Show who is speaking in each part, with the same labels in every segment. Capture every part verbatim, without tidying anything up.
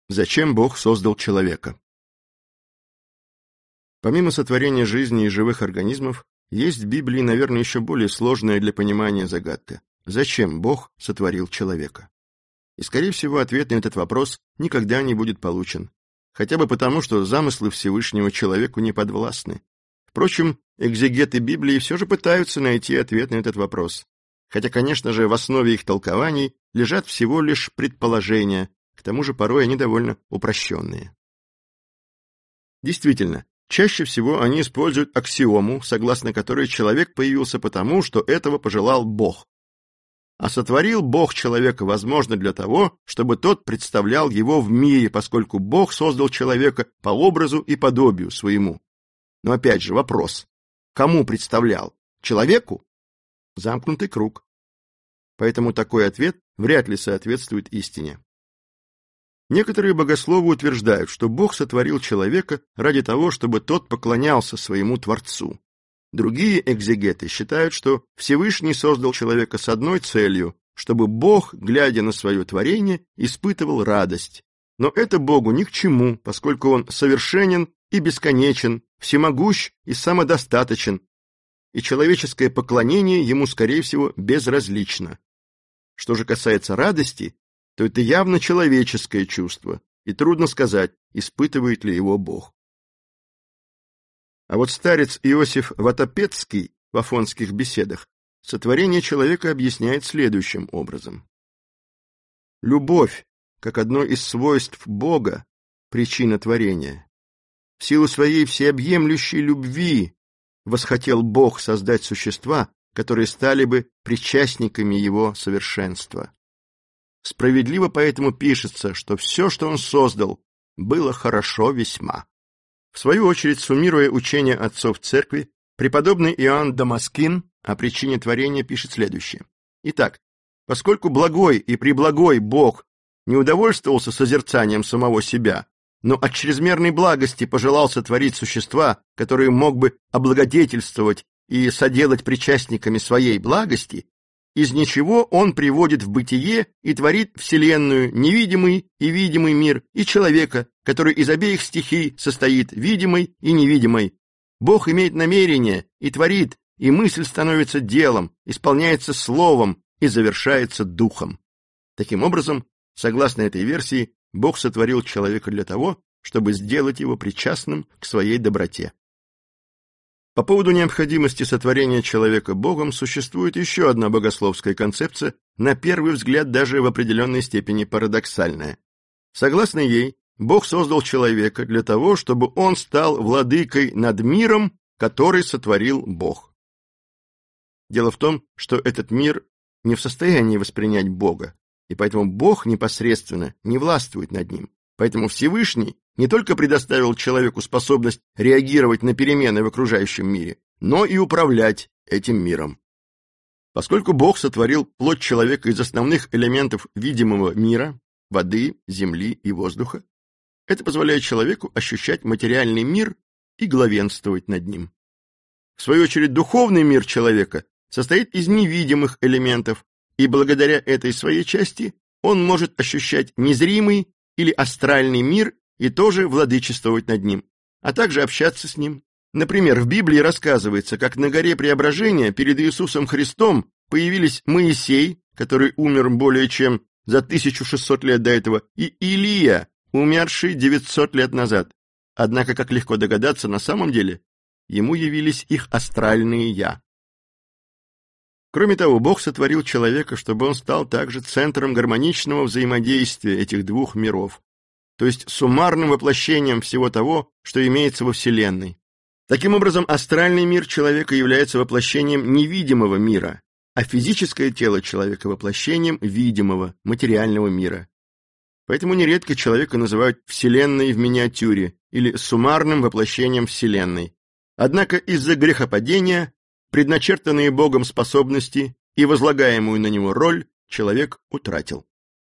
Speaker 1: Зачем Бог создал человека? Помимо сотворения жизни и живых организмов, есть в Библии, наверное, еще более сложная для понимания загадка. Зачем Бог сотворил человека? И, скорее всего, ответ на этот вопрос никогда не будет получен. Хотя бы потому, что замыслы Всевышнего человеку не подвластны. Впрочем, экзегеты Библии все же пытаются найти ответ на этот вопрос. Хотя, конечно же, в основе их толкований лежат всего лишь предположения, к тому же порой они довольно упрощенные. Действительно, чаще всего они используют аксиому, согласно которой человек появился потому, что этого пожелал Бог. А сотворил Бог человека, возможно, для того, чтобы тот представлял его в мире, поскольку Бог создал человека по образу и подобию своему. Но опять же вопрос: кому представлял? Человеку? Замкнутый круг. Поэтому такой ответ вряд ли соответствует истине. Некоторые богословы утверждают, что Бог сотворил человека ради того, чтобы тот поклонялся своему Творцу. Другие экзегеты считают, что Всевышний создал человека с одной целью, чтобы Бог, глядя на свое творение, испытывал радость. Но это Богу ни к чему, поскольку Он совершенен и бесконечен, всемогущ и самодостаточен, и человеческое поклонение Ему, скорее всего, безразлично. Что же касается радости, то это явно человеческое чувство, и трудно сказать, испытывает ли его Бог. А вот старец Иосиф Ватопецкий в Афонских беседах сотворение человека объясняет следующим образом. Любовь, как одно из свойств Бога, причина творения. В силу своей всеобъемлющей любви восхотел Бог создать существа, которые стали бы причастниками Его совершенства. Справедливо поэтому пишется, что все, что Он создал, было хорошо весьма. В свою очередь, суммируя учения отцов церкви, преподобный Иоанн Дамаскин о причине творения пишет следующее. Итак, поскольку благой и преблагой Бог не удовольствовался созерцанием самого себя, но от чрезмерной благости пожелал сотворить существа, которые мог бы облагодетельствовать и соделать причастниками своей благости, из ничего Он приводит в бытие и творит вселенную, невидимый и видимый мир, и человека, который из обеих стихий состоит, видимой и невидимой. Бог имеет намерение и творит, и мысль становится делом, исполняется словом и завершается духом. Таким образом, согласно этой версии, Бог сотворил человека для того, чтобы сделать его причастным к своей доброте. По поводу необходимости сотворения человека Богом существует еще одна богословская концепция, на первый взгляд даже в определенной степени парадоксальная. Согласно ей, Бог создал человека для того, чтобы он стал владыкой над миром, который сотворил Бог. Дело в том, что этот мир не в состоянии воспринять Бога, и поэтому Бог непосредственно не властвует над ним. Поэтому Всевышний не только предоставил человеку способность реагировать на перемены в окружающем мире, но и управлять этим миром. Поскольку Бог сотворил плоть человека из основных элементов видимого мира – воды, земли и воздуха, это позволяет человеку ощущать материальный мир и главенствовать над ним. В свою очередь, духовный мир человека состоит из невидимых элементов, и благодаря этой своей части он может ощущать незримый или астральный мир и тоже владычествовать над ним, а также общаться с ним. Например, в Библии рассказывается, как на горе Преображения перед Иисусом Христом появились Моисей, который умер более чем за тысячу шестьсот лет до этого, и Илия, умерший девятьсот лет назад. Однако, как легко догадаться, на самом деле ему явились их астральные «я». Кроме того, Бог сотворил человека, чтобы он стал также центром гармоничного взаимодействия этих двух миров, то есть суммарным воплощением всего того, что имеется во Вселенной. Таким образом, астральный мир человека является воплощением невидимого мира, а физическое тело человека – воплощением видимого, материального мира. Поэтому нередко человека называют Вселенной в миниатюре или суммарным воплощением Вселенной. Однако из-за грехопадения предначертанные Богом способности и возлагаемую на него роль человек утратил.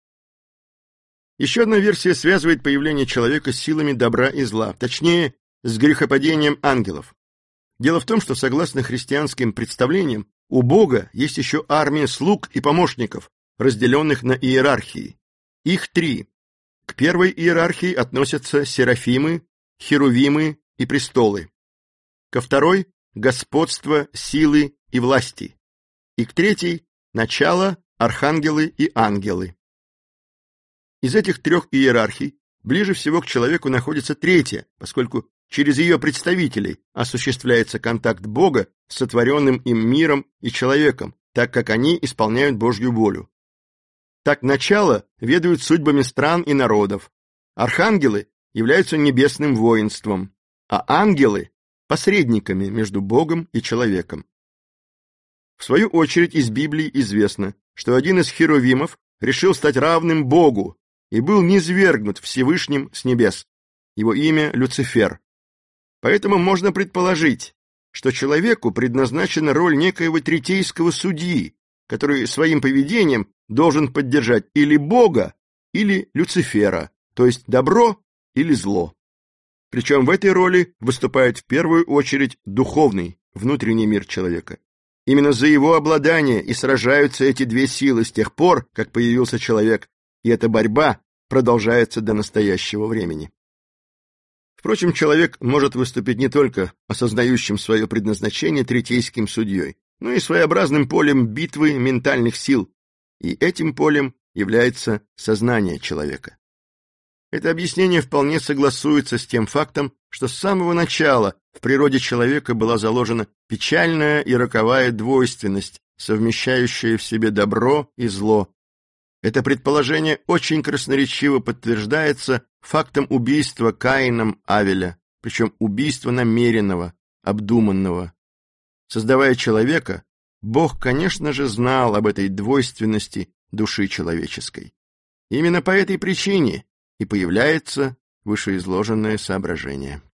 Speaker 1: Еще одна версия связывает появление человека с силами добра и зла, точнее, с грехопадением ангелов. Дело в том, что, согласно христианским представлениям, у Бога есть еще армия слуг и помощников, разделенных на иерархии. Их три. К первой иерархии относятся серафимы, херувимы и престолы. Ко второй – господство, силы и власти. И к третьей – начало, архангелы и ангелы. Из этих трех иерархий ближе всего к человеку находится третья, поскольку через ее представителей осуществляется контакт Бога с сотворенным им миром и человеком, так как они исполняют Божью волю. Так начало ведают судьбами стран и народов, архангелы являются небесным воинством, а ангелы – посредниками между Богом и человеком. В свою очередь из Библии известно, что один из херувимов решил стать равным Богу и был низвергнут Всевышним с небес. Его имя Люцифер. Поэтому можно предположить, что человеку предназначена роль некоего третейского судьи, который своим поведением должен поддержать или Бога, или Люцифера, то есть добро или зло. Причем в этой роли выступает в первую очередь духовный, внутренний мир человека. Именно за его обладание и сражаются эти две силы с тех пор, как появился человек, и эта борьба продолжается до настоящего времени. Впрочем, человек может выступить не только осознающим свое предназначение третейским судьей, но и своеобразным полем битвы ментальных сил, и этим полем является сознание человека. Это объяснение вполне согласуется с тем фактом, что с самого начала в природе человека была заложена печальная и роковая двойственность, совмещающая в себе добро и зло. Это предположение очень красноречиво подтверждается фактом убийства Каином Авеля, причем убийства намеренного, обдуманного. Создавая человека, Бог, конечно же, знал об этой двойственности души человеческой. Именно по этой причине и появляется вышеизложенное соображение.